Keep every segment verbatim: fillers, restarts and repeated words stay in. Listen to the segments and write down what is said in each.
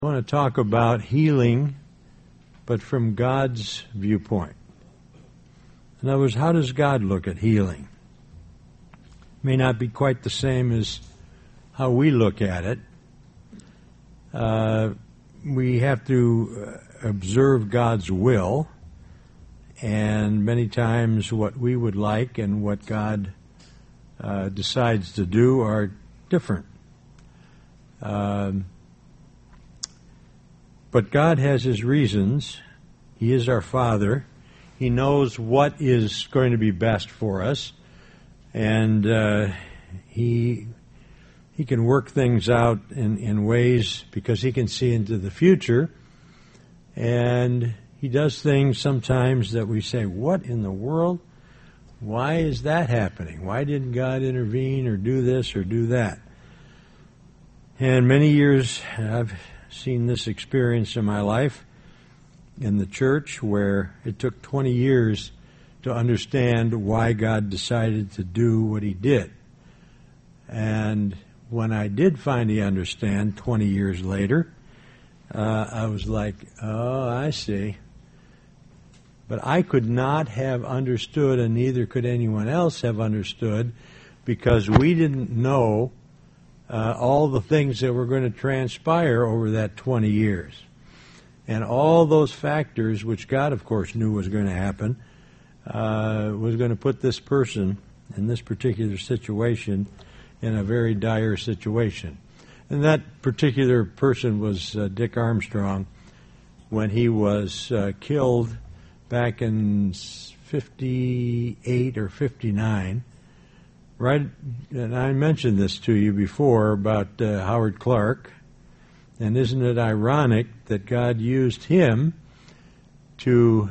I want to talk about healing, but from God's viewpoint. In other words, how does God look at healing? May not be quite the same as how we look at it. Uh, we have to observe God's will, and many times what we would like and what God uh, decides to do are different. Um, But God has His reasons. He is our Father. He knows what is going to be best for us. And uh, He He can work things out in, in ways because He can see into the future. And He does things sometimes that we say, what in the world? Why is that happening? Why didn't God intervene or do this or do that? And many years I've seen this experience in my life in the church where it took twenty years to understand why God decided to do what He did. And when I did finally understand twenty years later, uh, I was like, oh, I see. But I could not have understood, and neither could anyone else have understood, because we didn't know Uh, all the things that were going to transpire over that twenty years. And all those factors, which God, of course, knew was going to happen, uh, was going to put this person in this particular situation in a very dire situation. And that particular person was uh, Dick Armstrong when he was uh, killed back in fifty-eight or fifty-nine. Right, and I mentioned this to you before about uh, Howard Clark, and isn't it ironic that God used him to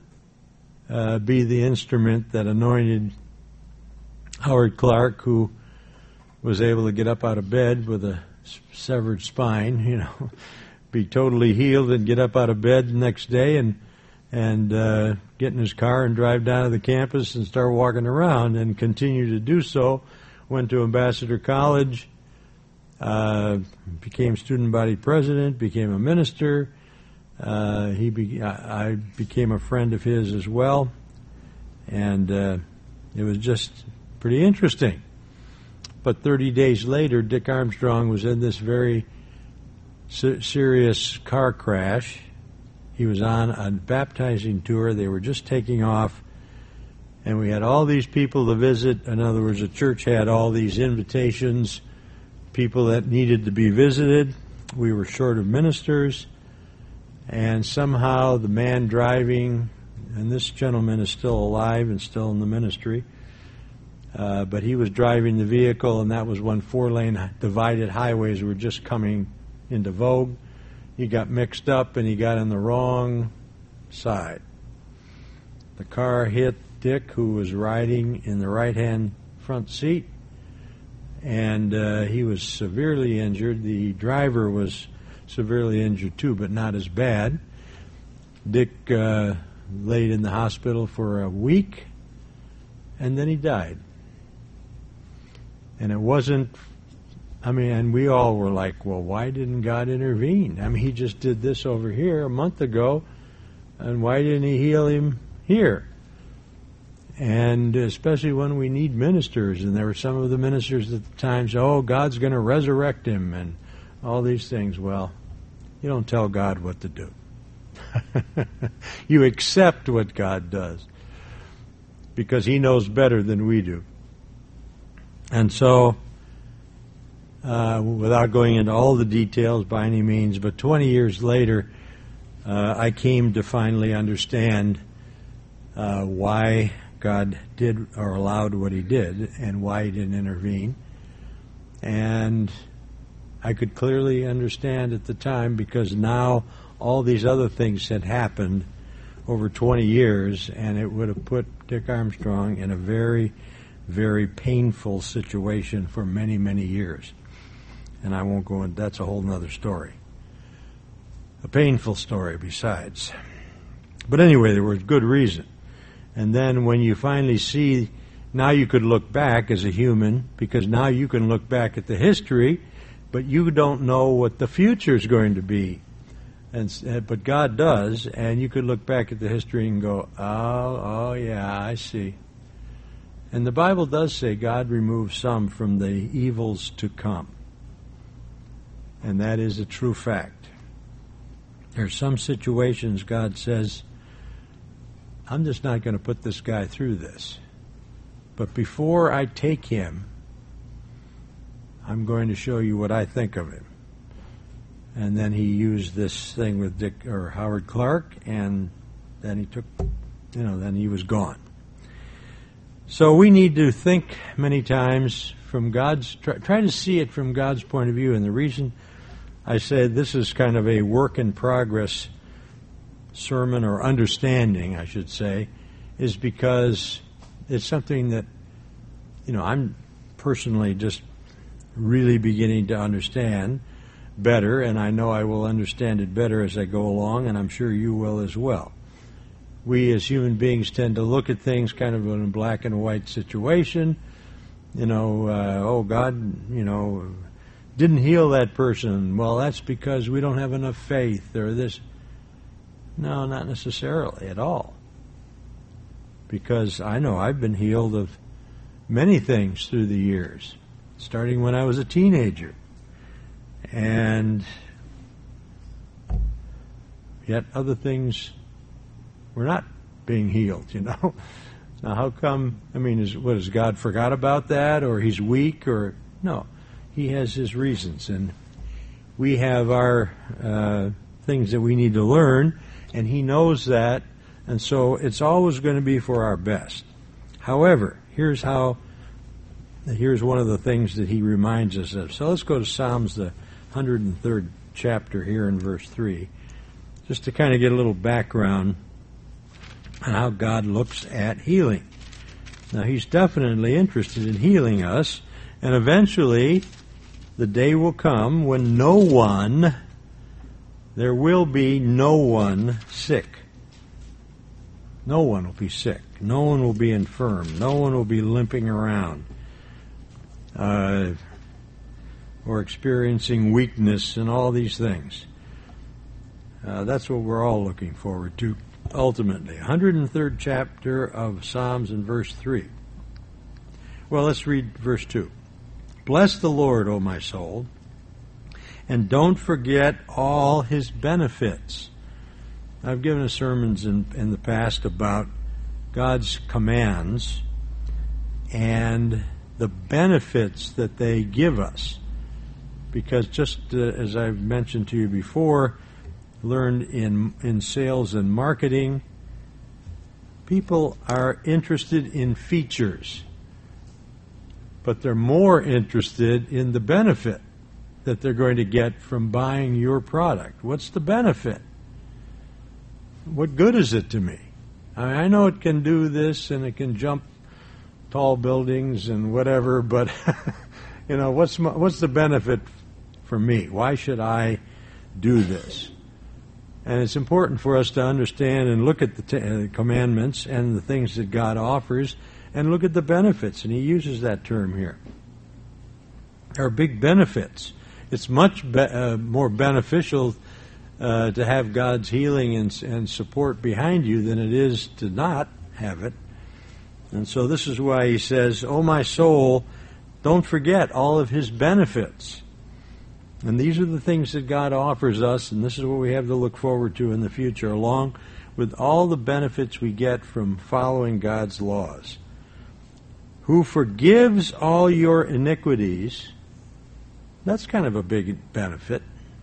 uh, be the instrument that anointed Howard Clark, who was able to get up out of bed with a severed spine, you know, be totally healed and get up out of bed the next day and and uh, get in his car and drive down to the campus and start walking around and continue to do so. Went to Ambassador College, uh, became student body president, became a minister. Uh, he be- I, I became a friend of his as well, and uh, it was just pretty interesting. But thirty days later, Dick Armstrong was in this very se- serious car crash. He was on a baptizing tour. They were just taking off, and we had all these people to visit. In other words, the church had all these invitations, people that needed to be visited. We were short of ministers, and somehow the man driving, and this gentleman is still alive and still in the ministry, uh, but he was driving the vehicle, and that was when four-lane divided highways were just coming into vogue. He got mixed up and he got on the wrong side. The car hit Dick, who was riding in the right-hand front seat, and uh, he was severely injured. The driver was severely injured too, but not as bad. Dick uh, laid in the hospital for a week, and then he died. And it wasn't I mean, and we all were like, well, why didn't God intervene? I mean, He just did this over here a month ago, and why didn't He heal him here? And especially when we need ministers, and there were some of the ministers at the time say, oh, God's going to resurrect him, and all these things. Well, you don't tell God what to do. You accept what God does, because He knows better than we do. And so, Uh, without going into all the details by any means, but twenty years later, uh, I came to finally understand uh, why God did or allowed what He did and why He didn't intervene. And I could clearly understand at the time, because now all these other things had happened over twenty years, and it would have put Dick Armstrong in a very, very painful situation for many, many years. And I won't go into, that's a whole other story. A painful story besides. But anyway, there was good reason. And then when you finally see, now you could look back as a human, because now you can look back at the history, but you don't know what the future is going to be And but God does, and you could look back at the history and go, oh, oh yeah, I see. And the Bible does say God removes some from the evils to come. And that is a true fact. There are some situations God says, I'm just not going to put this guy through this. But before I take him, I'm going to show you what I think of him. And then he used this thing with Dick or Howard Clark, and then he took, you know, then he was gone. So we need to think many times from God's, try, try to see it from God's point of view. And the reason I said this is kind of a work in progress sermon, or understanding, I should say, is because it's something that, you know, I'm personally just really beginning to understand better, and I know I will understand it better as I go along, and I'm sure you will as well. We as human beings tend to look at things kind of in a black and white situation. You know, uh, oh, God, you know, didn't heal that person. Well, that's because we don't have enough faith, or this. No, not necessarily at all. Because I know I've been healed of many things through the years, starting when I was a teenager. And yet other things were not being healed, you know. Now how come, I mean, is, what, has God forgot about that, or he's weak, or, no. He has his reasons, and we have our uh, things that we need to learn, and he knows that, and so it's always going to be for our best. However, here's how, here's one of the things that he reminds us of. So let's go to Psalms, the one hundred third chapter here in verse three, just to kind of get a little background on how God looks at healing. Now, he's definitely interested in healing us, and eventually the day will come when no one, there will be no one sick. No one will be sick. No one will be infirm. No one will be limping around uh, or experiencing weakness and all these things. Uh, that's what we're all looking forward to ultimately. one hundred third chapter of Psalms in verse three. Well, let's read verse two. Bless the Lord, O my soul, and don't forget all his benefits. I've given a sermons in, in the past about God's commands and the benefits that they give us. Because just uh, as I've mentioned to you before, learned in in sales and marketing, people are interested in features, but they're more interested in the benefit that they're going to get from buying your product. What's the benefit? What good is it to me? I mean, I know it can do this and it can jump tall buildings and whatever, but you know, what's my, what's the benefit for me? Why should I do this? And it's important for us to understand and look at the t- uh, commandments and the things that God offers, and look at the benefits. And he uses that term here. There are big benefits. It's much be- uh, more beneficial uh, to have God's healing and, and support behind you than it is to not have it. And so this is why he says, "O my soul, don't forget all of his benefits." And these are the things that God offers us, and this is what we have to look forward to in the future, along with all the benefits we get from following God's laws. Who forgives all your iniquities. That's kind of a big benefit.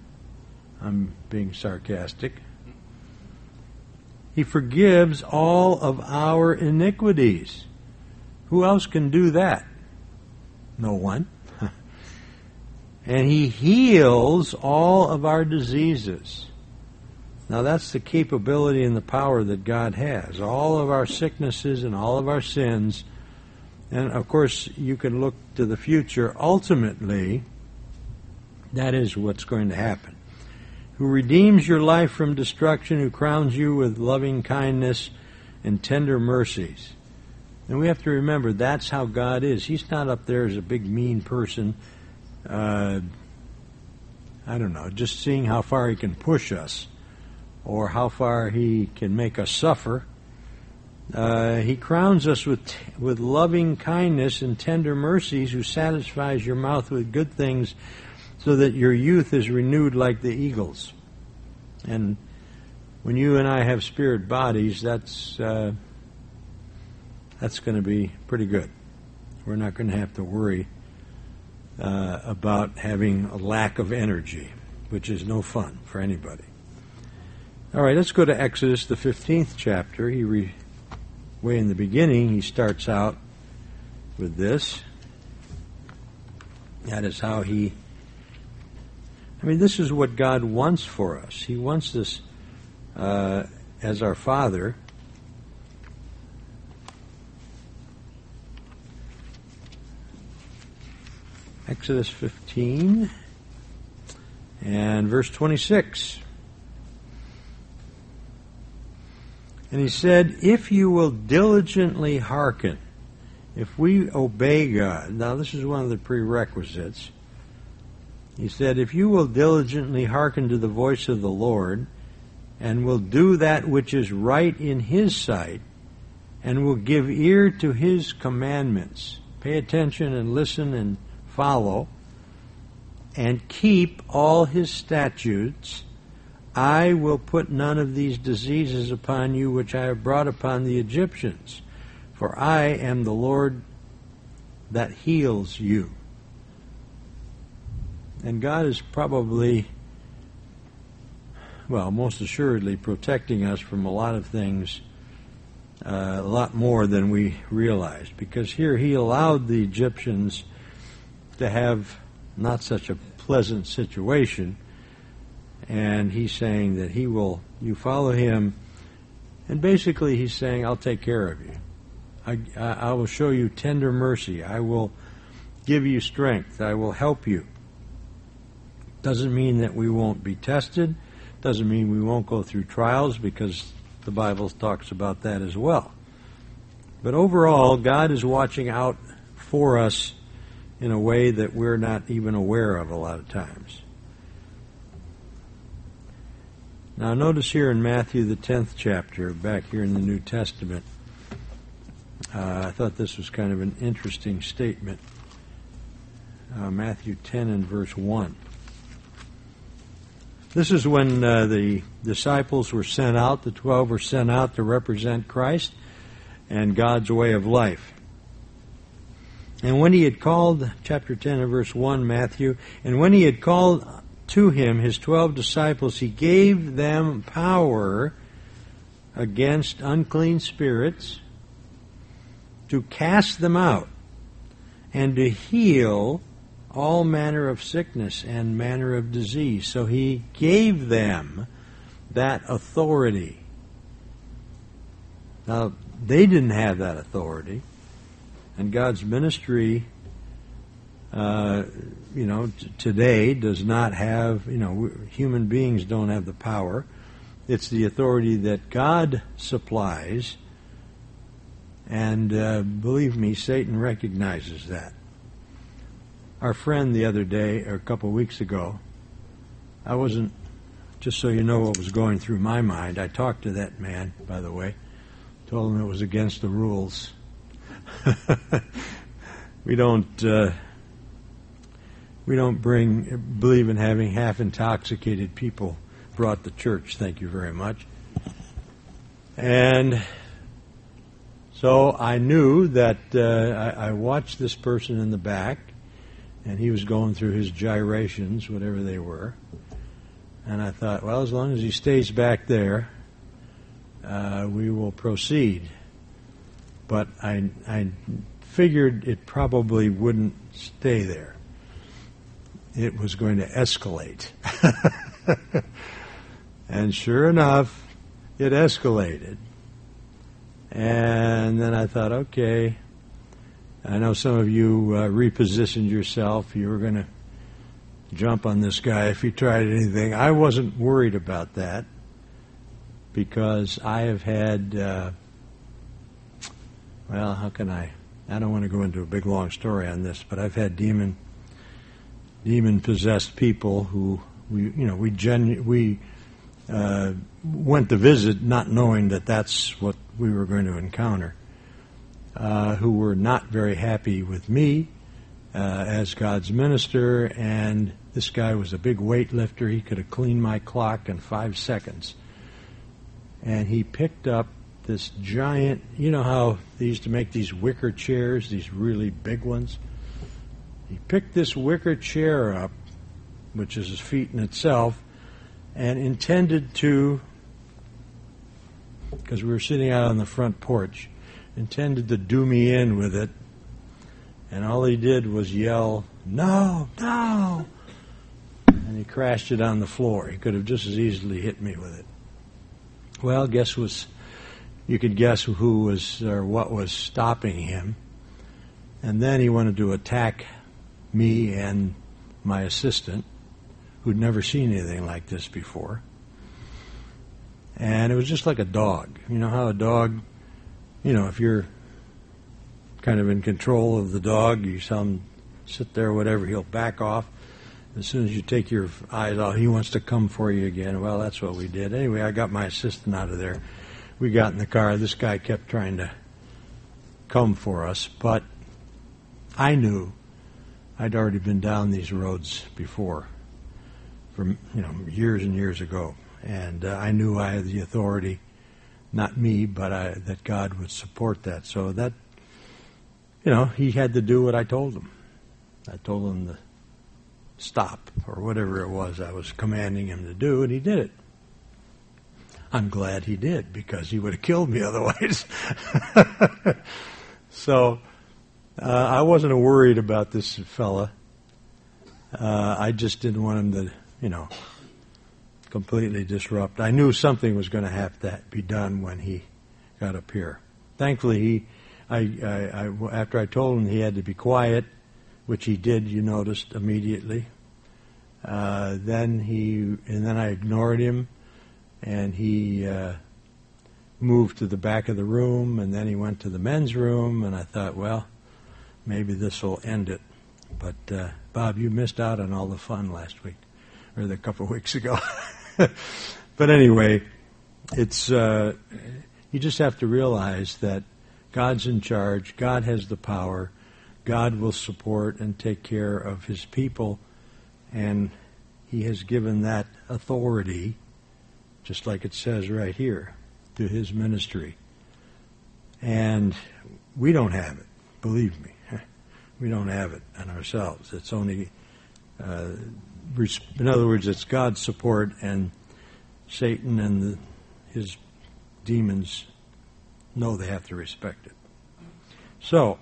I'm being sarcastic. He forgives all of our iniquities. Who else can do that? No one. And he heals all of our diseases. Now that's the capability and the power that God has. All of our sicknesses and all of our sins. And of course, you can look to the future. Ultimately, that is what's going to happen. Who redeems your life from destruction, who crowns you with loving kindness and tender mercies. And we have to remember that's how God is. He's not up there as a big mean person. Uh, I don't know, just seeing how far he can push us. or how far He can make us suffer. Uh, he crowns us with with loving kindness and tender mercies, who satisfies your mouth with good things, so that your youth is renewed like the eagles. And when you and I have spirit bodies, that's uh, that's going to be pretty good. We're not going to have to worry uh, about having a lack of energy, which is no fun for anybody. All right, let's go to Exodus, the fifteenth chapter. He re- way in the beginning, he starts out with this. That is how he... I mean, this is what God wants for us. He wants us uh, as our Father. Exodus fifteen and verse twenty-six. And he said, if you will diligently hearken, if we obey God, now this is one of the prerequisites. He said, if you will diligently hearken to the voice of the Lord, and will do that which is right in His sight, and will give ear to His commandments, pay attention and listen and follow, and keep all His statutes, I will put none of these diseases upon you which I have brought upon the Egyptians, for I am the Lord that heals you. And God is probably, well, most assuredly protecting us from a lot of things, uh, a lot more than we realized. Because here He allowed the Egyptians to have not such a pleasant situation, and He's saying that He will, you follow Him, and basically He's saying, I'll take care of you. I, I, I will show you tender mercy. I will give you strength. I will help you. Doesn't mean that we won't be tested. Doesn't mean we won't go through trials, because the Bible talks about that as well. But overall, God is watching out for us in a way that we're not even aware of a lot of times. Now notice here in Matthew, the tenth chapter, back here in the New Testament, uh, I thought this was kind of an interesting statement. Uh, Matthew ten and verse one. This is when uh, the disciples were sent out, the twelve were sent out to represent Christ and God's way of life. And when He had called, chapter ten and verse one, Matthew, and when He had called to Him His twelve disciples, He gave them power against unclean spirits, to cast them out, and to heal all manner of sickness and manner of disease. So He gave them that authority. Now, they didn't have that authority, and God's ministry, uh, you know, t- today does not have, you know, human beings don't have the power. It's the authority that God supplies, and uh, believe me, Satan recognizes that. Our friend the other day, or a couple of weeks ago, I wasn't, just so you know what was going through my mind, I talked to that man, by the way, told him it was against the rules. we don't uh, we don't bring believe in having half intoxicated people brought to church. Thank you very much. And so I knew that uh, I, I watched this person in the back, and he was going through his gyrations, whatever they were. And I thought, well, as long as he stays back there, uh, we will proceed. But I, I figured it probably wouldn't stay there. It was going to escalate. And sure enough, it escalated. And then I thought, okay, I know some of you uh, repositioned yourself. You were going to jump on this guy if he tried anything. I wasn't worried about that, because I have had, uh, well, how can I, I don't want to go into a big long story on this, but I've had demon, demon-possessed people who, we, you know, we genu- we uh, went to visit not knowing that that's what we were going to encounter, uh, who were not very happy with me uh, as God's minister, and this guy was a big weightlifter. He could have cleaned my clock in five seconds. And he picked up this giant, you know how they used to make these wicker chairs, these really big ones? He picked this wicker chair up, which is his feet in itself, and intended to, because we were sitting out on the front porch, intended to do me in with it. And all he did was yell, "No, no!" And he crashed it on the floor. He could have just as easily hit me with it. Well, guess was you could guess who was or what was stopping him. And then he wanted to attack me and my assistant, who'd never seen anything like this before. And it was just like a dog. You know how a dog, you know, if you're kind of in control of the dog, you tell him sit there, whatever, he'll back off. As soon as you take your eyes off, he wants to come for you again. Well, that's what we did. Anyway, I got my assistant out of there. We got in the car. This guy kept trying to come for us, but I knew I'd already been down these roads before, from you know years and years ago, and uh, I knew I had the authority, not me, but I, that God would support that. So that, you know, he had to do what I told him. I told him to stop, or whatever it was I was commanding him to do, and he did it. I'm glad he did, because he would have killed me otherwise. So uh, I wasn't worried about this fella. Uh, I just didn't want him to, you know, completely disrupt. I knew something was going to have to be done when he got up here. Thankfully, he, I, I, I, after I told him he had to be quiet, which he did, you noticed immediately. Uh, then he, and then I ignored him, and he uh, moved to the back of the room, and then he went to the men's room, and I thought, well, maybe this will end it. But uh, Bob, you missed out on all the fun last week, or a couple of weeks ago. But anyway, it's uh, you just have to realize that God's in charge. God has the power. God will support and take care of his people, and he has given that authority, just like it says right here, to his ministry. And we don't have it, believe me. We don't have it in ourselves. It's only, uh, in other words, it's God's support, and Satan and the, his demons know they have to respect it. So,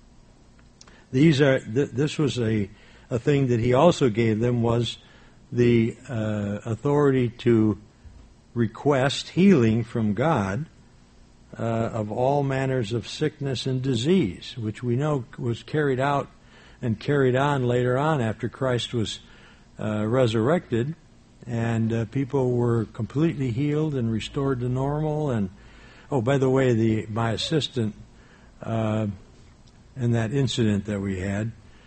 These are. Th- this was a, a thing that he also gave them, was the uh, authority to request healing from God uh, of all manners of sickness and disease, which we know was carried out and carried on later on after Christ was uh, resurrected, and uh, people were completely healed and restored to normal. And oh, by the way, the my assistant. Uh, in that incident that we had,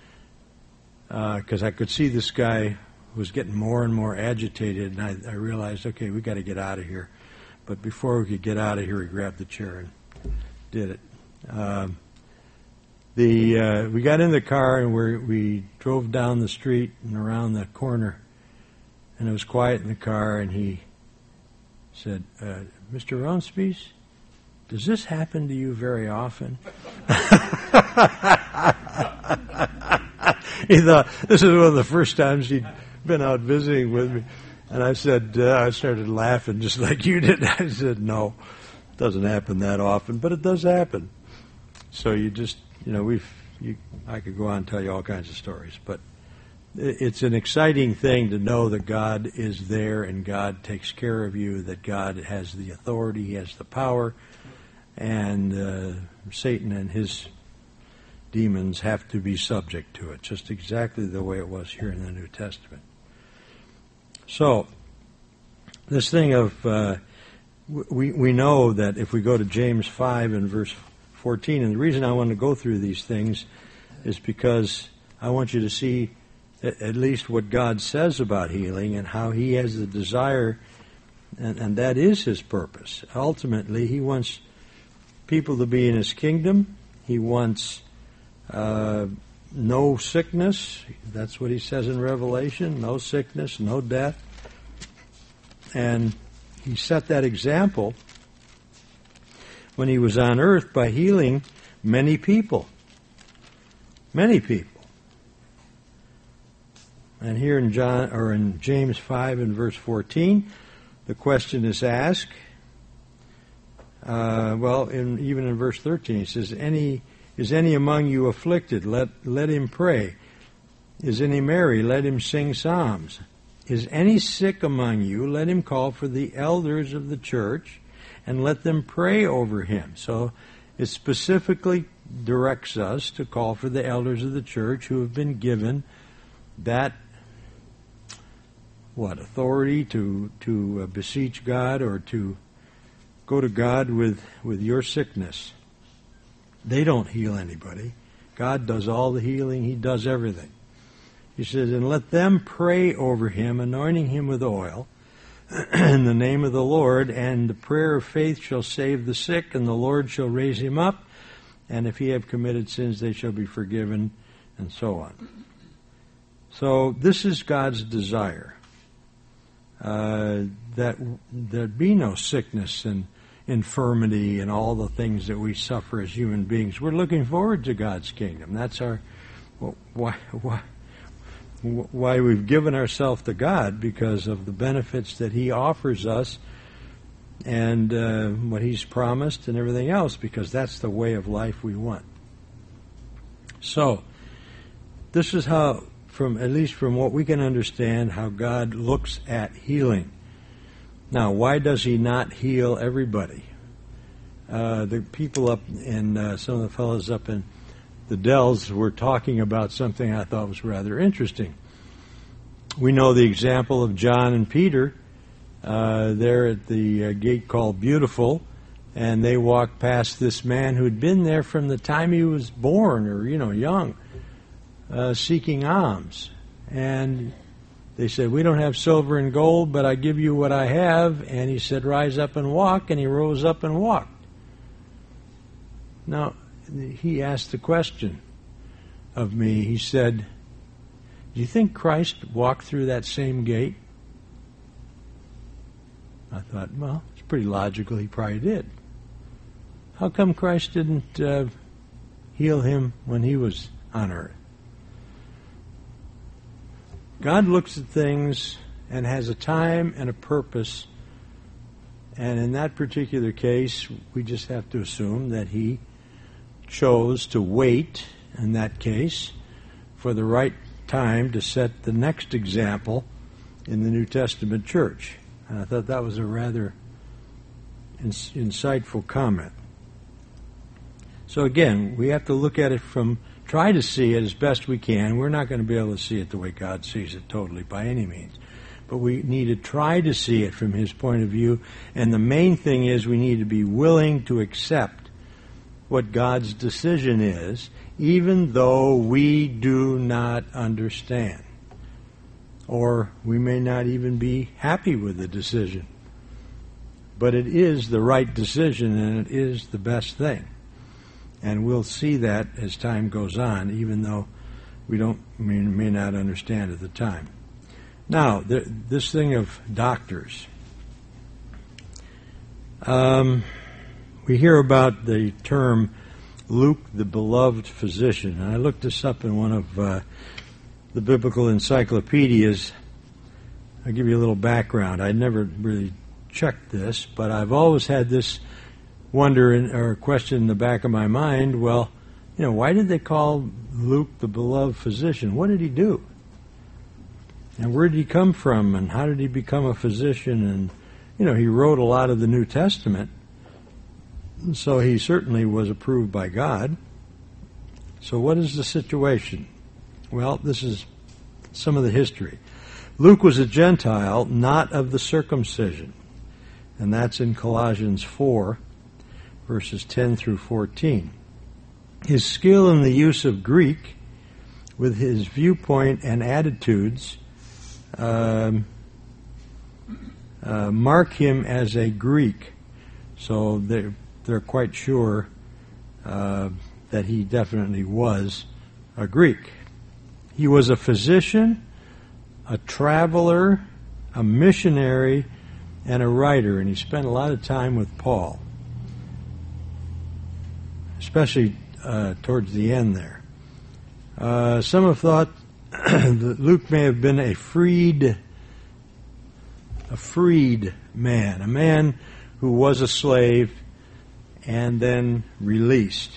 because uh, I could see this guy was getting more and more agitated, and I, I realized, okay, we got to get out of here. But before we could get out of here, he grabbed the chair and did it. Uh, the uh, we got in the car, and we we drove down the street and around the corner, and it was quiet in the car, and he said, uh, "Mister Ronspies, does this happen to you very often?" He thought this is one of the first times he'd been out visiting with me. And I said, uh, I started laughing just like you did. I said, no, it doesn't happen that often, but it does happen. So you just, you know, we've, you, I could go on and tell you all kinds of stories, but it's an exciting thing to know that God is there and God takes care of you, that God has the authority, he has the power, and uh, Satan and his demons have to be subject to it, just exactly the way it was here in the New Testament. So, this thing of, uh, we we know that if we go to James five and verse fourteen, and the reason I want to go through these things is because I want you to see at least what God says about healing and how he has the desire And, and that is his purpose. Ultimately, he wants people to be in his kingdom. He wants uh, no sickness. That's what he says in Revelation. No sickness, no death. And he set that example when he was on earth by healing many people. Many people. And here in John or in James five and verse fourteen, the question is asked. Uh, well, in, even in verse thirteen, it says, "Any is any among you afflicted? Let let him pray. Is any merry? Let him sing psalms. Is any sick among you? Let him call for the elders of the church, and let them pray over him." So it specifically directs us to call for the elders of the church who have been given that what authority to to uh, beseech God or to go to God with with your sickness. They don't heal anybody. God does all the healing. He does everything. He says, "And let them pray over him, anointing him with oil in the name of the Lord, and the prayer of faith shall save the sick, and the Lord shall raise him up, and if he have committed sins, they shall be forgiven," and so on. So this is God's desire, uh, that there be no sickness and infirmity and all the things that we suffer as human beings. We're looking forward to God's kingdom. That's our why why why we've given ourselves to God, because of the benefits that He offers us and uh, what He's promised and everything else, because that's the way of life we want. So this is how, from at least from what we can understand, how God looks at healing. Now, why does He not heal everybody? Uh, the people up in, uh, some of the fellows up in the Dells were talking about something I thought was rather interesting. We know the example of John and Peter uh, there at the uh, gate called Beautiful, and they walked past this man who'd been there from the time he was born, or, you know, young, uh, seeking alms. And they said, "We don't have silver and gold, but I give you what I have." And he said, "Rise up and walk," and he rose up and walked. Now, he asked the question of me. He said, "Do you think Christ walked through that same gate?" I thought, well, it's pretty logical. He probably did. How come Christ didn't uh, heal him when he was on earth? God looks at things and has a time and a purpose, and in that particular case, we just have to assume that He chose to wait, in that case, for the right time to set the next example in the New Testament church. And I thought that was a rather ins- insightful comment. So again, we have to look at it from, try to see it as best we can. We're not going to be able to see it the way God sees it totally by any means. But we need to try to see it from His point of view. And the main thing is we need to be willing to accept what God's decision is, even though we do not understand. Or we may not even be happy with the decision. But it is the right decision, and it is the best thing. And we'll see that as time goes on, even though we don't may, may not understand at the time. Now, the, this thing of doctors. Um, we hear about the term Luke, the beloved physician. And I looked this up in one of uh, the biblical encyclopedias. I'll give you a little background. I never really checked this, but I've always had this wonder in, or question in the back of my mind. Well, you know, why did they call Luke the beloved physician? What did he do? And where did he come from? And how did he become a physician? And, you know, he wrote a lot of the New Testament. So he certainly was approved by God. So what is the situation? Well, this is some of the history. Luke was a Gentile, not of the circumcision. And that's in Colossians four, verses ten through fourteen. His skill in the use of Greek, with his viewpoint and attitudes, um, uh, mark him as a Greek. So they're, they're quite sure uh, that he definitely was a Greek. He was a physician, a traveler, a missionary, and a writer, and he spent a lot of time with Paul, especially uh, towards the end there. Uh, some have thought that Luke may have been a freed, a freed man, a man who was a slave and then released.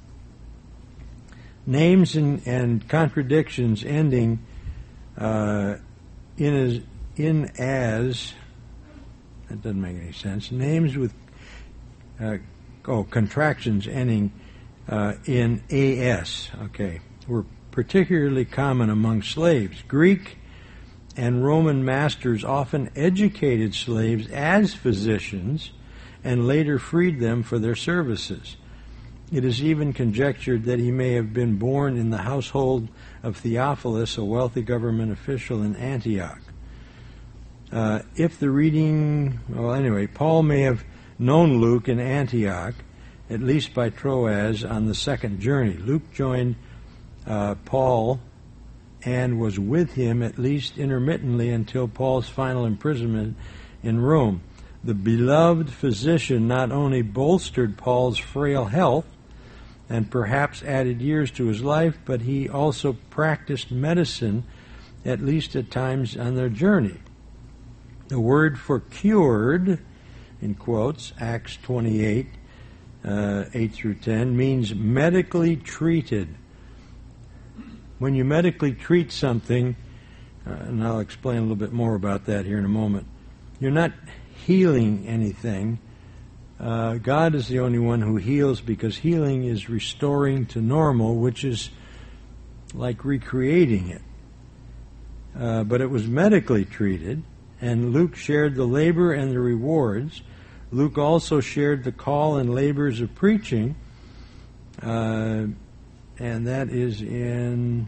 Names and, and contradictions ending uh, in as, in as that doesn't make any sense. Names with uh, oh contractions ending uh, in as. Okay, were particularly common among slaves. Greek and Roman masters often educated slaves as physicians and later freed them for their services. It is even conjectured that he may have been born in the household of Theophilus, a wealthy government official in Antioch. Uh, if the reading, well, anyway, Paul may have known Luke in Antioch, at least by Troas, on the second journey. Luke joined uh, Paul and was with him at least intermittently until Paul's final imprisonment in Rome. The beloved physician not only bolstered Paul's frail health and perhaps added years to his life, but he also practiced medicine, at least at times on their journey. The word for cured, in quotes, Acts twenty-eight, uh, eight through ten, means medically treated. When you medically treat something, uh, and I'll explain a little bit more about that here in a moment, you're not healing anything. Uh, God is the only one who heals, because healing is restoring to normal, which is like recreating it. Uh, but it was medically treated, and Luke shared the labor and the rewards. Luke also shared the call and labors of preaching, uh, and that is in,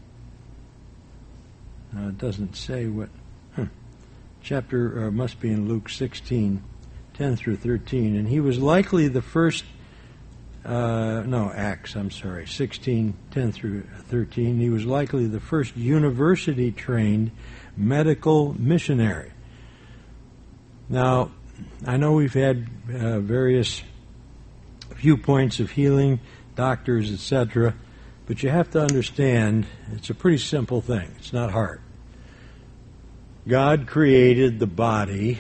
uh, it doesn't say what, huh, chapter, uh, must be in Luke sixteen, ten through thirteen, and he was likely the first, uh, no, Acts, I'm sorry, sixteen, ten through thirteen, he was likely the first university-trained medical missionary. Now, I know we've had uh, various viewpoints of healing, doctors, et cetera, but you have to understand it's a pretty simple thing. It's not hard. God created the body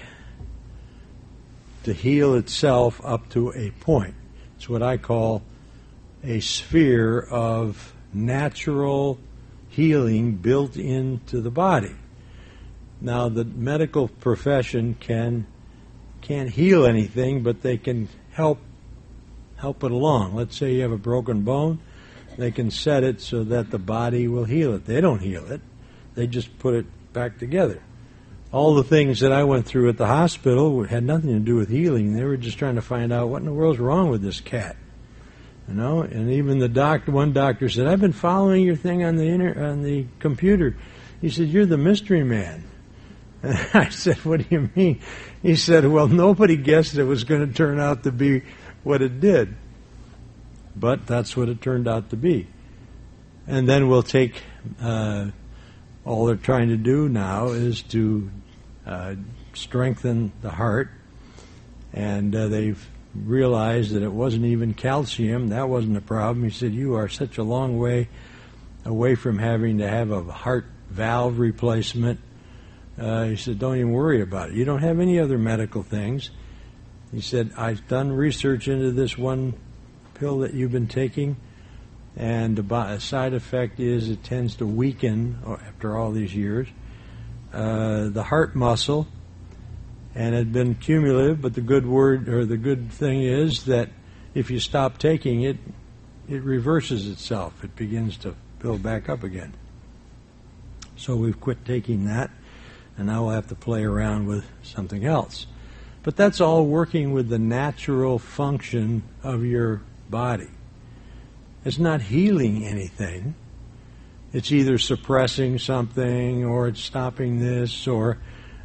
to heal itself up to a point. It's what I call a sphere of natural healing built into the body. Now, the medical profession can can't heal anything, but they can help help it along. Let's say you have a broken bone, they can set it so that the body will heal it. They don't heal it; they just put it back together. All the things that I went through at the hospital had nothing to do with healing. They were just trying to find out what in the world's wrong with this cat, you know. And even the doctor, one doctor said, "I've been following your thing on the inter, on the computer." He said, "You're the mystery man." And I said, "What do you mean?" He said, "Well, nobody guessed it was going to turn out to be what it did, but that's what it turned out to be." And then we'll take. Uh, all they're trying to do now is to Uh, strengthen the heart, and uh, they've realized that it wasn't even calcium. That wasn't a problem. He said, "You are such a long way away from having to have a heart valve replacement." Uh, he said, "Don't even worry about it. You don't have any other medical things." He said, "I've done research into this one pill that you've been taking, and the side effect is it tends to weaken after all these years Uh, the heart muscle, and it had been cumulative, but the good word, or the good thing is that if you stop taking it, it reverses itself. It begins to build back up again. So we've quit taking that, and now we'll have to play around with something else. But that's all working with the natural function of your body. It's not healing anything. It's either suppressing something, or it's stopping this, or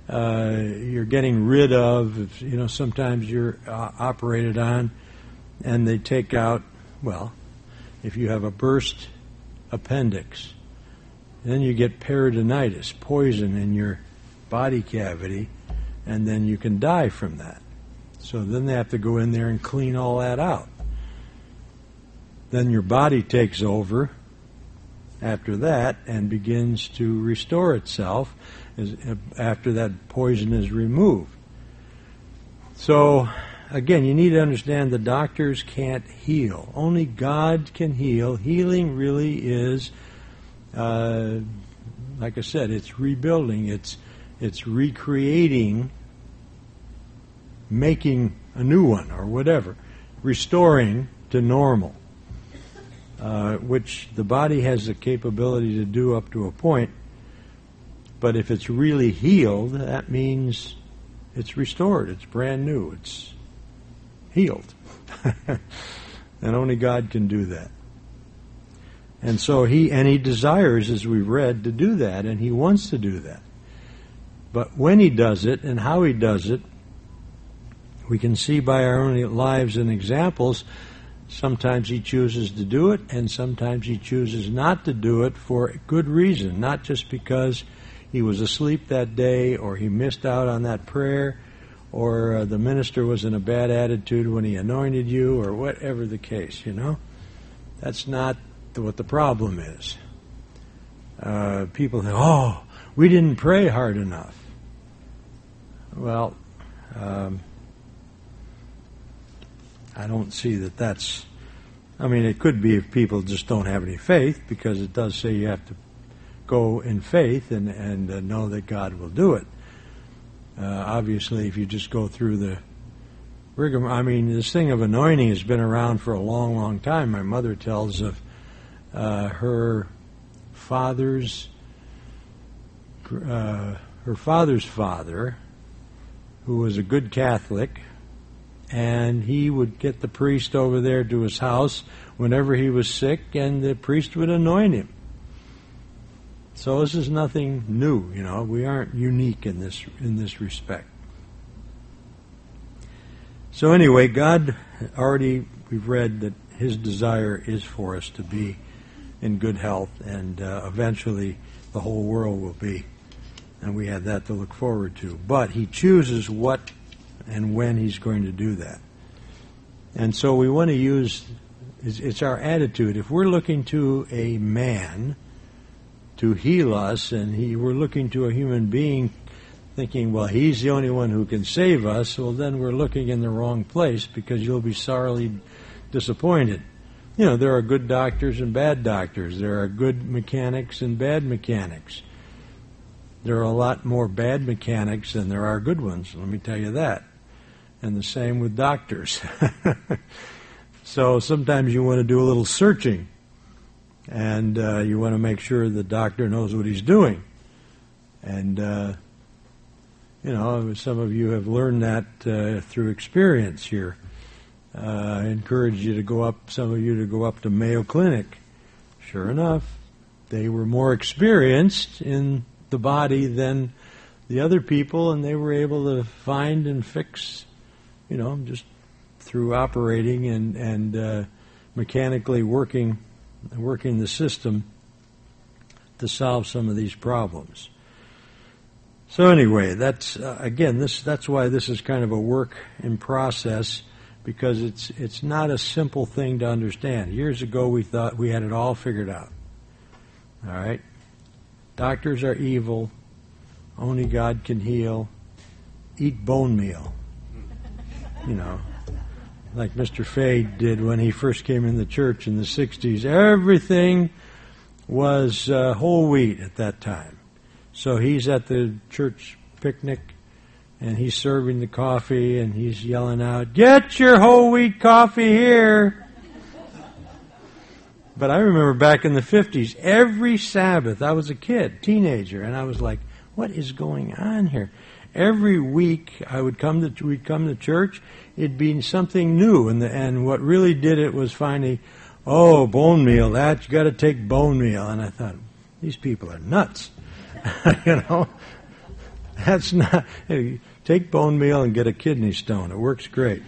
uh, you're getting rid of. If, you know, sometimes you're uh, operated on, and they take out. Well, if you have a burst appendix, then you get peritonitis, poison in your body cavity, and then you can die from that. So then they have to go in there and clean all that out. Then your body takes over after that and begins to restore itself as, after that poison is removed. So, again, you need to understand the doctors can't heal. Only God can heal. Healing really is, uh, like I said, it's rebuilding. It's it's recreating, making a new one or whatever, restoring to normal, uh, which the body has the capability to do up to a point. But if it's really healed, that means it's restored. It's brand new. It's healed. And only God can do that. And so he, and he desires, as we've read, to do that, and he wants to do that. But when he does it and how he does it, we can see by our own lives and examples. Sometimes he chooses to do it, and sometimes he chooses not to do it for good reason, not just because he was asleep that day, or he missed out on that prayer, or uh, the minister was in a bad attitude when he anointed you, or whatever the case, you know. That's not the, what the problem is. Uh, people think, oh, we didn't pray hard enough. Well, um, I don't see that that's, I mean, it could be if people just don't have any faith, because it does say you have to go in faith and, and uh, know that God will do it. Uh, obviously, if you just go through the rigmarole, I mean, this thing of anointing has been around for a long, long time. My mother tells of uh, her father's uh, her father's father, who was a good Catholic, and he would get the priest over there to his house whenever he was sick, and the priest would anoint him. So this is nothing new, you know. We aren't unique in this in this respect. So anyway, God already, we've read that his desire is for us to be in good health, and uh, eventually the whole world will be. And we have that to look forward to. But he chooses what and when he's going to do that. And so we want to use, it's, it's our attitude. If we're looking to a man to heal us, and he, we're looking to a human being thinking, well, he's the only one who can save us, well, then we're looking in the wrong place, because you'll be sorely disappointed. You know, there are good doctors and bad doctors. There are good mechanics and bad mechanics. There are a lot more bad mechanics than there are good ones, let me tell you that. And the same with doctors. So sometimes you want to do a little searching, and uh, you want to make sure the doctor knows what he's doing. And, uh, you know, some of you have learned that uh, through experience here. Uh, I encourage you to go up, some of you to go up to Mayo Clinic. Sure enough, they were more experienced in the body than the other people, and they were able to find and fix, you know, just through operating and, and uh, mechanically working working the system to solve some of these problems. So anyway, that's uh, again, this that's why this is kind of a work in process, because it's it's not a simple thing to understand. Years ago, we thought we had it all figured out. All right? Doctors are evil. Only God can heal. Eat bone meal. You know, like Mister Fade did when he first came in the church in the sixties. Everything was uh, whole wheat at that time. So he's at the church picnic, and he's serving the coffee, and he's yelling out, "Get your whole wheat coffee here!" But I remember back in the fifties, every Sabbath, I was a kid, teenager, and I was like, what is going on here? Every week I would come to we'd come to church, it'd be something new, and the, and what really did it was finally, oh, bone meal, that you got to take bone meal, and I thought, these people are nuts, you know. That's not, hey, take bone meal and get a kidney stone. It works great.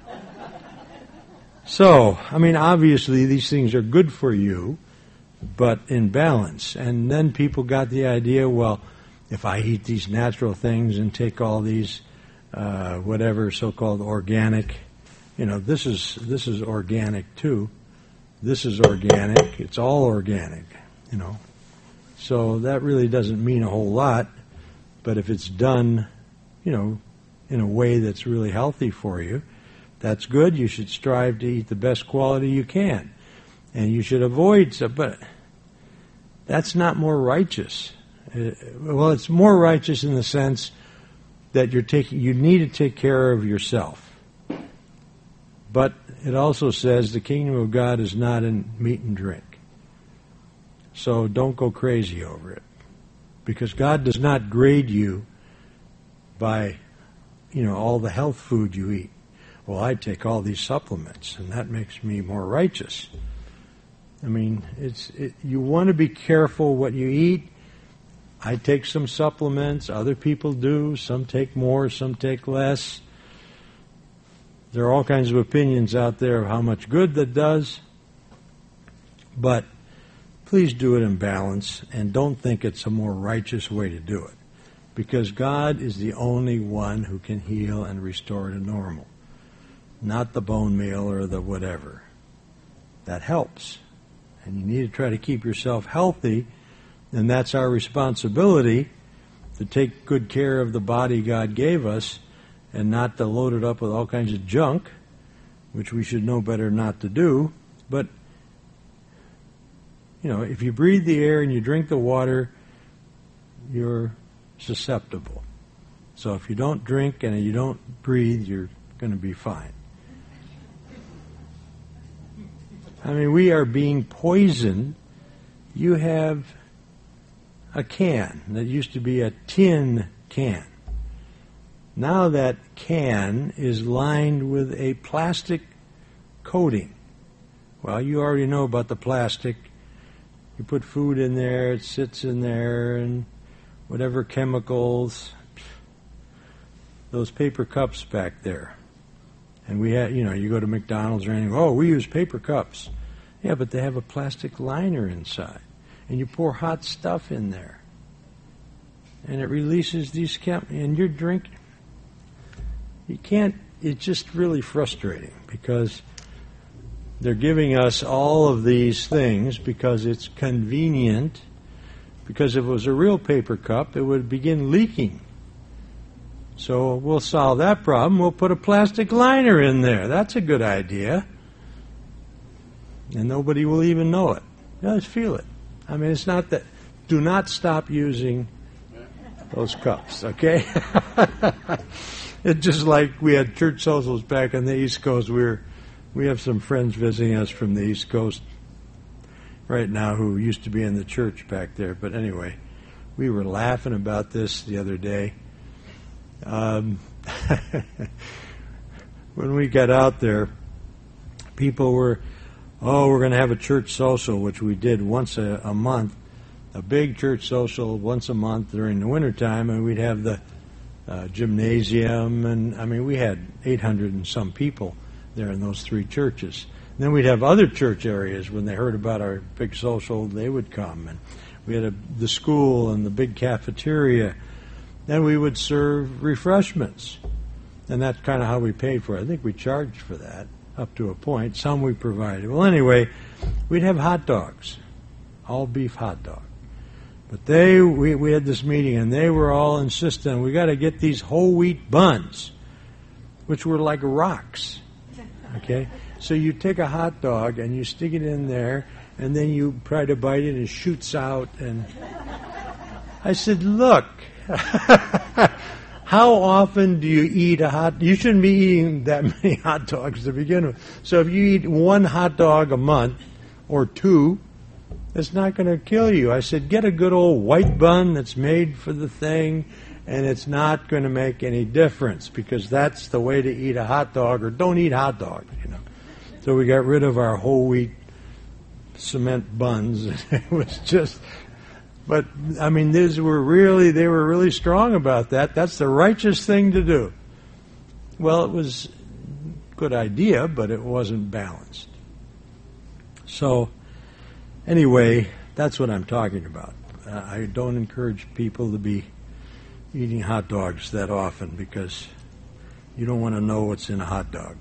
So, I mean, obviously these things are good for you, but in balance. And then people got the idea, well, if I eat these natural things and take all these, uh, whatever so-called organic, you know, this is this is organic too. This is organic. It's all organic, you know. So that really doesn't mean a whole lot, but if it's done, you know, in a way that's really healthy for you, that's good. You should strive to eat the best quality you can. And you should avoid some, but that's not more righteous. Uh, well, it's more righteous in the sense that you're taking, you need to take care of yourself. But it also says the kingdom of God is not in meat and drink. So don't go crazy over it. Because God does not grade you by, you know, all the health food you eat. Well, I take all these supplements, and that makes me more righteous. I mean, it's it, you want to be careful what you eat. I take some supplements. Other people do. Some take more. Some take less. There are all kinds of opinions out there of how much good that does. But please do it in balance, and don't think it's a more righteous way to do it. Because God is the only one who can heal and restore to normal. Not the bone meal or the whatever. That helps. And you need to try to keep yourself healthy, and that's our responsibility, to take good care of the body God gave us and not to load it up with all kinds of junk, which we should know better not to do. But, you know, if you breathe the air and you drink the water, you're susceptible. So if you don't drink and you don't breathe, you're going to be fine. I mean, we are being poisoned. You have a can that used to be a tin can. Now that can is lined with a plastic coating. Well, you already know about the plastic. You put food in there, it sits in there, and whatever chemicals, those paper cups back there. And we have, you know, you go to McDonald's or anything, oh, we use paper cups. Yeah, but they have a plastic liner inside. And you pour hot stuff in there. And it releases these chemicals, and you're drinking. You can't, it's just really frustrating because they're giving us all of these things because it's convenient. Because if it was a real paper cup, it would begin leaking. So we'll solve that problem. We'll put a plastic liner in there. That's a good idea. And nobody will even know it. Just feel it. I mean, it's not that. Do not stop using those cups, okay? It's just like we had church socials back on the East Coast. We're, we have some friends visiting us from the East Coast right now who used to be in the church back there. But anyway, we were laughing about this the other day. Um, when we got out there, people were, oh, we're going to have a church social, which we did once a, a month, a big church social once a month during the wintertime, and we'd have the uh, gymnasium, and I mean, we had eight hundred and some people there in those three churches. And then we'd have other church areas. When they heard about our big social, they would come, and we had a, the school and the big cafeteria. Then we would serve refreshments, and that's kind of how we paid for it. I think we charged for that up to a point. Some we provided. Well, anyway, we'd have hot dogs, all beef hot dog. But they, we, we had this meeting, and they were all insistent, we got to get these whole wheat buns, which were like rocks. Okay? So you take a hot dog, and you stick it in there, and then you try to bite it, and it shoots out. And I said, look, how often do you eat a hot, you shouldn't be eating that many hot dogs to begin with. So if you eat one hot dog a month, or two, it's not going to kill you. I said, get a good old white bun that's made for the thing, and it's not going to make any difference, because that's the way to eat a hot dog, or don't eat hot dogs, you know. So we got rid of our whole wheat cement buns. It was just But, I mean, these were really, they were really strong about that. That's the righteous thing to do. Well, it was a good idea, but it wasn't balanced. So, anyway, that's what I'm talking about. Uh, I don't encourage people to be eating hot dogs that often because you don't want to know what's in a hot dog.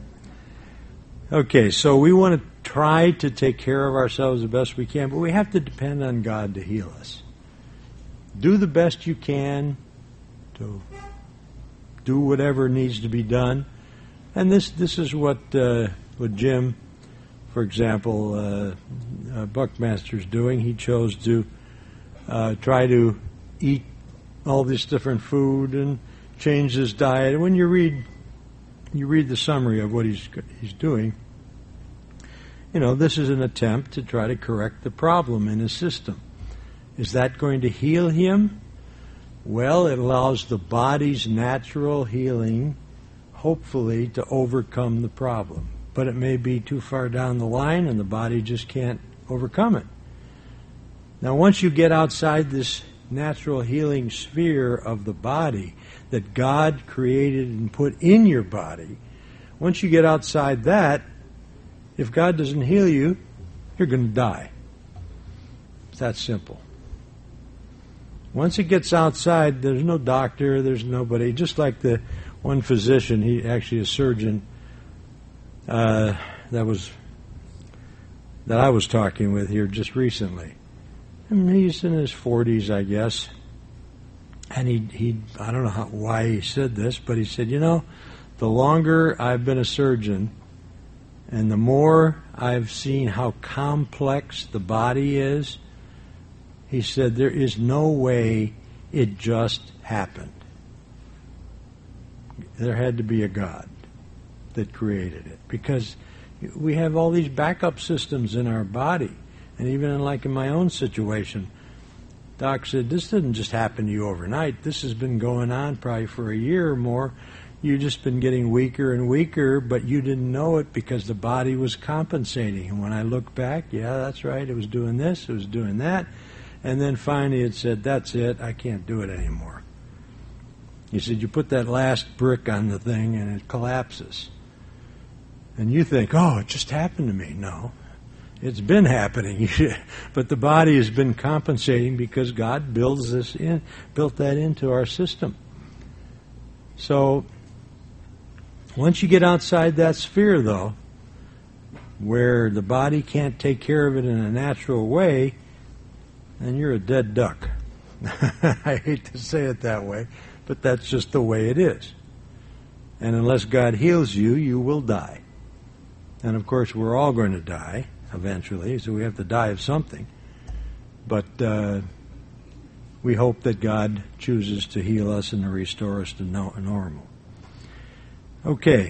Okay, so we want to try to take care of ourselves the best we can, but we have to depend on God to heal us. Do the best you can to do whatever needs to be done. And this this is what uh, what Jim, for example, uh, uh, Buckmaster's doing. He chose to uh, try to eat all this different food and change his diet. And when you read you read the summary of what he's he's doing, you know, this is an attempt to try to correct the problem in his system. Is that going to heal him? Well, it allows the body's natural healing, hopefully, to overcome the problem. But it may be too far down the line and the body just can't overcome it. Now, once you get outside this natural healing sphere of the body that God created and put in your body, once you get outside that, if God doesn't heal you, you're going to die. It's that simple. Once it gets outside, there's no doctor, there's nobody. Just like the one physician, he actually a surgeon, uh, that was that I was talking with here just recently. I mean, he's in his forties, I guess. And he, he I don't know how, why he said this, but he said, you know, the longer I've been a surgeon, and the more I've seen how complex the body is, he said, there is no way it just happened. There had to be a God that created it. Because we have all these backup systems in our body. And even in, like in my own situation, Doc said, this didn't just happen to you overnight. This has been going on probably for a year or more. You've just been getting weaker and weaker, but you didn't know it because the body was compensating. And when I look back, yeah, that's right, it was doing this, it was doing that. And then finally it said, that's it, I can't do it anymore. He said, you put that last brick on the thing and it collapses. And you think, oh, it just happened to me. No, it's been happening. But the body has been compensating because God builds this in, built that into our system. So once you get outside that sphere, though, where the body can't take care of it in a natural way, then you're a dead duck. I hate to say it that way, but that's just the way it is. And unless God heals you, you will die. And of course, we're all going to die eventually, so we have to die of something. But uh, we hope that God chooses to heal us and to restore us to no- normal. Okay.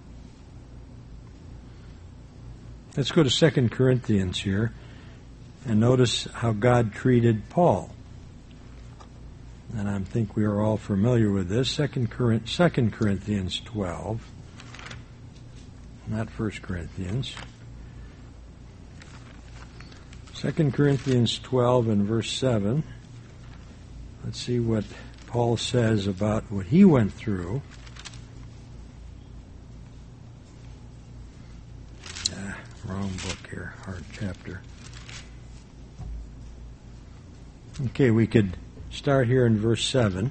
Let's go to Second Corinthians here and notice how God treated Paul. And I think we are all familiar with this. Second Corinthians twelve, not First Corinthians. Second Corinthians twelve and verse seven. Let's see what Paul says about what he went through. Ah, wrong book here, hard chapter. Okay, we could start here in verse seven.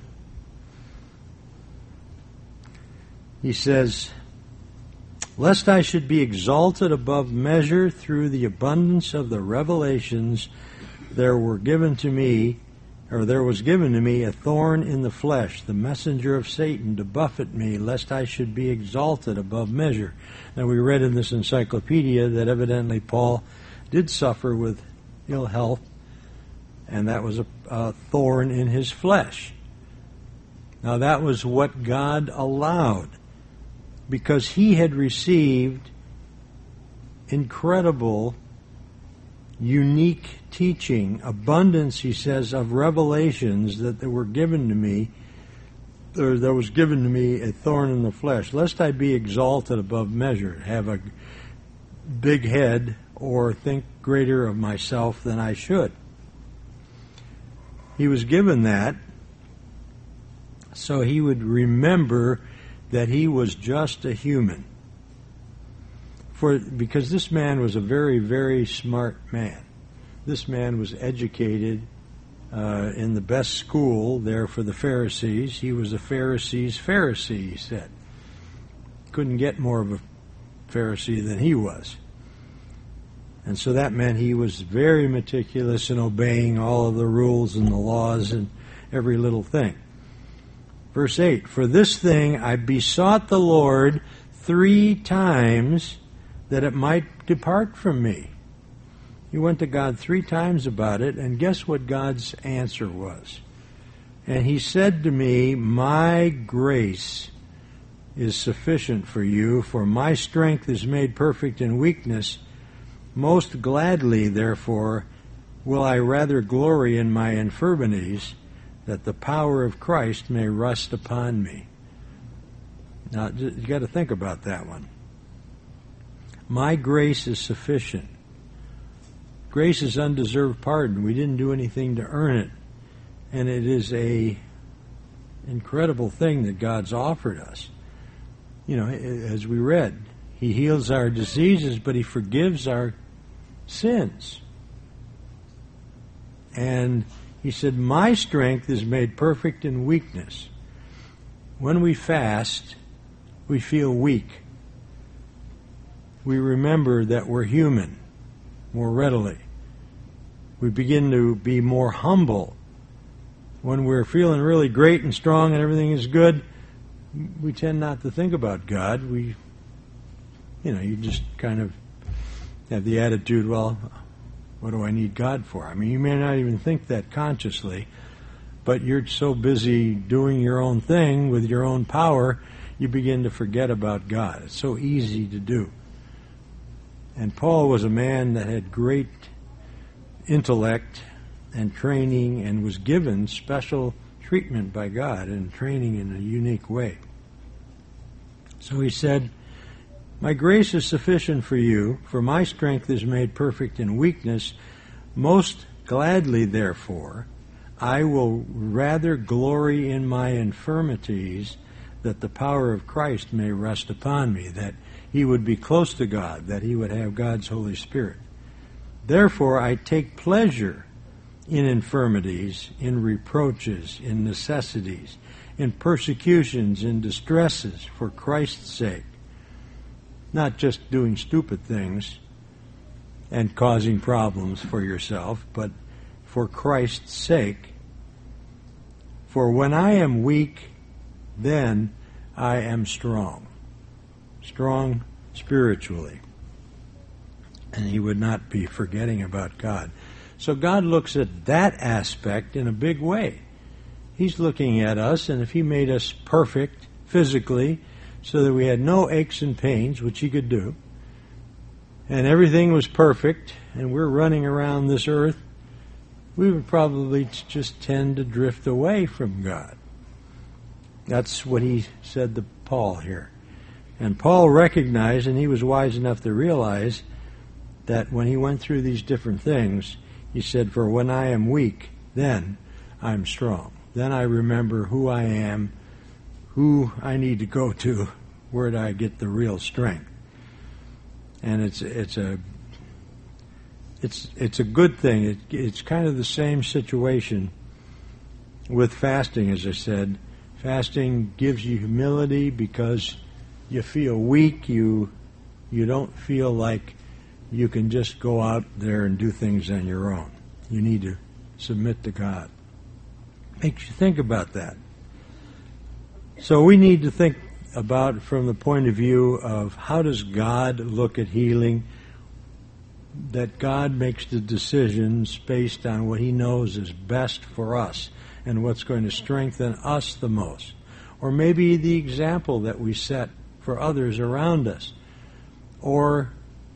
He says, lest I should be exalted above measure through the abundance of the revelations, there were given to me, or there was given to me a thorn in the flesh, the messenger of Satan, to buffet me, lest I should be exalted above measure. Now we read in this encyclopedia that evidently Paul did suffer with ill health, and that was a, a thorn in his flesh. Now that was what God allowed, because he had received incredible, unique teaching, abundance, he says, of revelations that were given to me, or that was given to me a thorn in the flesh, lest I be exalted above measure, have a big head, or think greater of myself than I should. He was given that so he would remember that he was just a human. For because this man was a very, very smart man. This man was educated uh, in the best school there for the Pharisees. He was a Pharisee's Pharisee, he said. Couldn't get more of a Pharisee than he was. And so that meant he was very meticulous in obeying all of the rules and the laws and every little thing. Verse eight, for this thing I besought the Lord three times that it might depart from me. He went to God three times about it, and guess what God's answer was? And he said to me, my grace is sufficient for you, for my strength is made perfect in weakness. Most gladly, therefore, will I rather glory in my infirmities, that the power of Christ may rest upon me. Now, you got to think about that one. My grace is sufficient. Grace is undeserved pardon. We didn't do anything to earn it. And it is a incredible thing that God's offered us. You know, as we read, he heals our diseases, but he forgives our sins. And he said, my strength is made perfect in weakness. When we fast, we feel weak. We remember that we're human more readily. We begin to be more humble. When we're feeling really great and strong and everything is good, we tend not to think about God. We, you know, you just kind of have the attitude, well, what do I need God for? I mean, you may not even think that consciously, but you're so busy doing your own thing with your own power, you begin to forget about God. It's so easy to do. And Paul was a man that had great intellect and training and was given special treatment by God and training in a unique way. So he said, my grace is sufficient for you, for my strength is made perfect in weakness. Most gladly, therefore, I will rather glory in my infirmities, that the power of Christ may rest upon me, that he would be close to God, that he would have God's Holy Spirit. Therefore, I take pleasure in infirmities, in reproaches, in necessities, in persecutions, in distresses, for Christ's sake. Not just doing stupid things and causing problems for yourself, but for Christ's sake. For when I am weak, then I am strong. Strong spiritually. And he would not be forgetting about God. So God looks at that aspect in a big way. He's looking at us, and if he made us perfect physically, so that we had no aches and pains, which he could do, and everything was perfect, and we're running around this earth, we would probably just tend to drift away from God. That's what he said to Paul here. And Paul recognized, and he was wise enough to realize, that when he went through these different things, he said, for when I am weak, then I'm strong. Then I remember who I am, who I need to go to, where do I get the real strength. And it's it's a it's it's a good thing. It, it's kind of the same situation with fasting, as I said. Fasting gives you humility because you feel weak. You you don't feel like you can just go out there and do things on your own. You need to submit to God. Makes you think about that. So we need to think about from the point of view of how does God look at healing, that God makes the decisions based on what he knows is best for us and what's going to strengthen us the most. Or maybe the example that we set for others around us. Or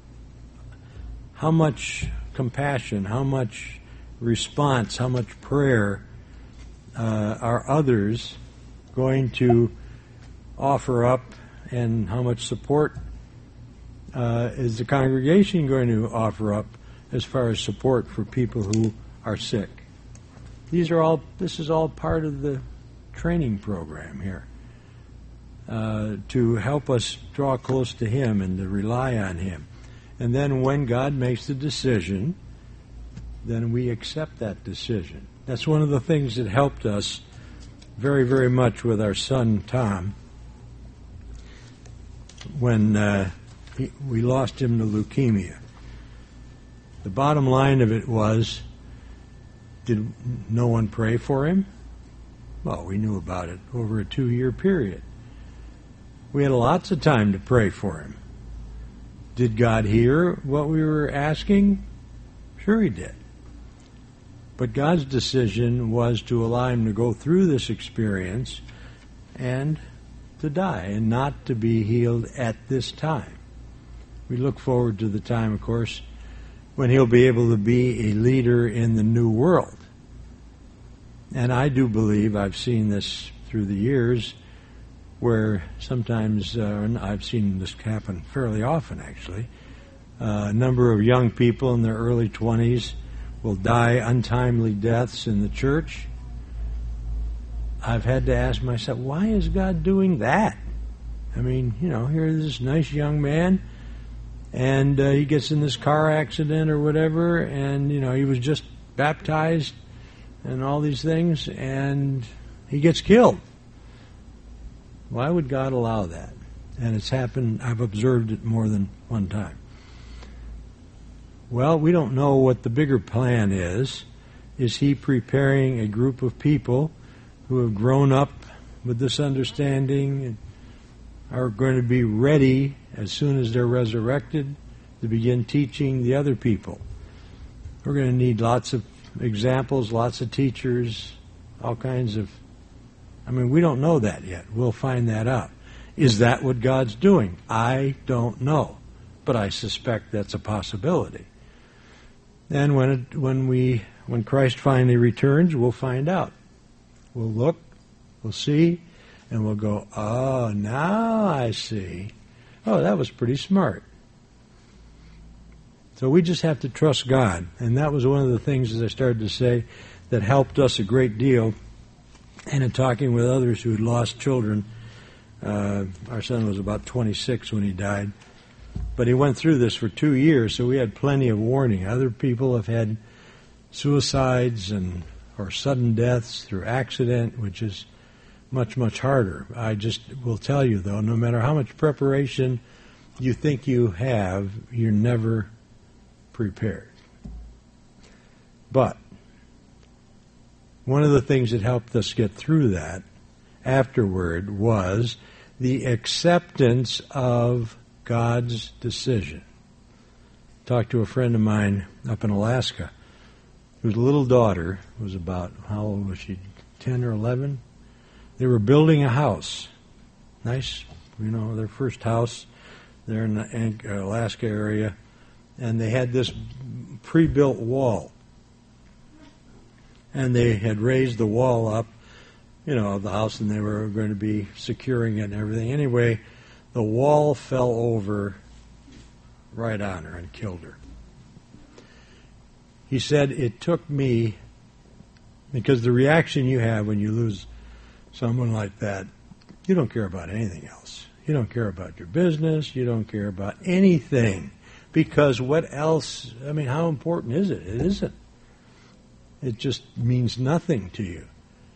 how much compassion, how much response, how much prayer uh, are others going to offer up, and how much support uh, is the congregation going to offer up as far as support for people who are sick. These are all. This is all part of the training program here uh, to help us draw close to Him and to rely on Him. And then when God makes the decision, then we accept that decision. That's one of the things that helped us very, very much with our son Tom when uh, he, we lost him to leukemia. The bottom line of it was, did no one pray for him? Well, we knew about it over a two-year period. We had lots of time to pray for him. Did God hear what we were asking? Sure He did. But God's decision was to allow him to go through this experience and to die, and not to be healed at this time. We look forward to the time, of course, when he'll be able to be a leader in the new world. And I do believe, I've seen this through the years, where sometimes, uh, I've seen this happen fairly often actually, uh, a number of young people in their early twenties will die untimely deaths in the church. I've had to ask myself, why is God doing that? I mean, you know, here's this nice young man, and uh, he gets in this car accident or whatever, and, you know, he was just baptized and all these things, and he gets killed. Why would God allow that? And it's happened, I've observed it more than one time. Well, we don't know what the bigger plan is. Is He preparing a group of people who have grown up with this understanding and are going to be ready as soon as they're resurrected to begin teaching the other people? We're going to need lots of examples, lots of teachers, all kinds of... I mean, we don't know that yet. We'll find that out. Is that what God's doing? I don't know. But I suspect that's a possibility. And when it, when we when Christ finally returns, we'll find out. We'll look, we'll see, and we'll go, oh, now I see. Oh, that was pretty smart. So we just have to trust God. And that was one of the things, as I started to say, that helped us a great deal. And in talking with others who had lost children, uh, our son was about twenty-six when he died. But he went through this for two years, so we had plenty of warning. Other people have had suicides and or sudden deaths through accident, which is much, much harder. I just will tell you, though, no matter how much preparation you think you have, you're never prepared. But one of the things that helped us get through that afterward was the acceptance of God's decision. Talked to a friend of mine up in Alaska whose little daughter was about, how old was she, ten or eleven? They were building a house. Nice, you know, their first house there in the Alaska area. And they had this pre-built wall. And they had raised the wall up, you know, of the house, and they were going to be securing it and everything. Anyway, the wall fell over right on her and killed her. He said, it took me, because the reaction you have when you lose someone like that, you don't care about anything else. You don't care about your business. You don't care about anything. Because what else, I mean, how important is it? It isn't. It just means nothing to you.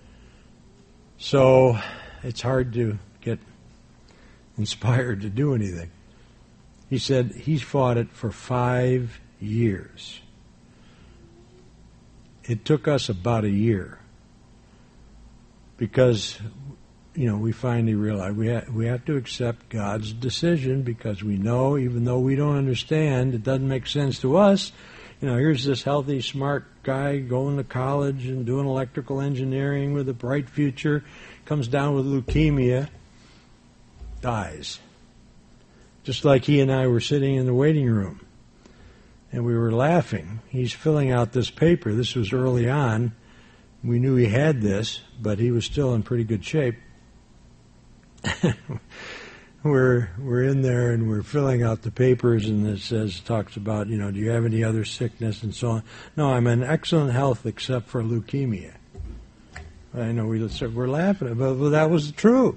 So it's hard to get inspired to do anything. He said he's fought it for five years. It took us about a year because, you know, we finally realized we ha- we have to accept God's decision because we know, even though we don't understand, it doesn't make sense to us. You know, here's this healthy, smart guy going to college and doing electrical engineering with a bright future, comes down with leukemia, dies. Just like he and I were sitting in the waiting room, and we were laughing. He's filling out this paper. This was early on. We knew he had this, but he was still in pretty good shape. We're we're in there and we're filling out the papers, and it says talks about, you know, do you have any other sickness and so on. No, I'm in excellent health except for leukemia. I know we we're laughing, but well, that was true.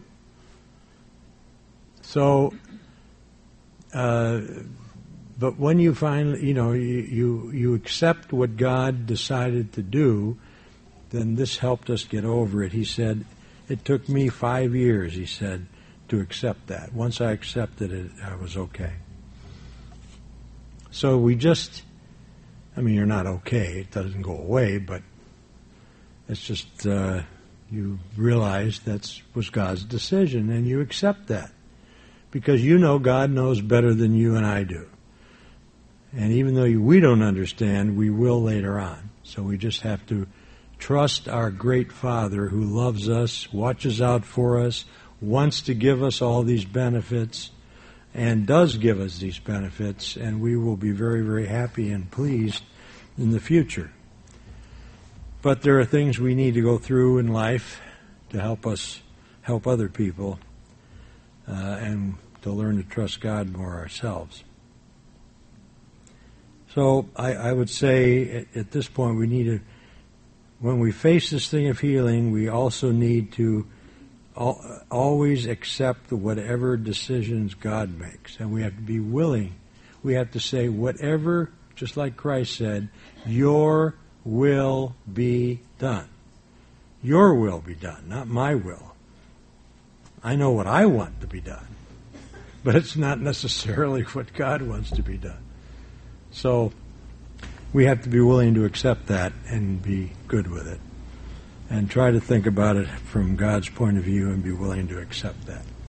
So, uh, but when you finally, you know, you, you you accept what God decided to do, then this helped us get over it. He said, it took me five years, he said, to accept that. Once I accepted it, I was okay. So we just, I mean, you're not okay. It doesn't go away, but it's just uh, you realize that was God's decision, and you accept that. Because you know God knows better than you and I do. And even though we don't understand, we will later on. So we just have to trust our great Father who loves us, watches out for us, wants to give us all these benefits, and does give us these benefits, and we will be very, very happy and pleased in the future. But there are things we need to go through in life to help us help other people, uh, and to learn to trust God more ourselves. So I, I would say at, at this point we need to, when we face this thing of healing, we also need to al- always accept whatever decisions God makes. And we have to be willing. We have to say, whatever, just like Christ said, your will be done. Your will be done, not my will. I know what I want to be done, but it's not necessarily what God wants to be done. So we have to be willing to accept that and be good with it, and try to think about it from God's point of view and be willing to accept that.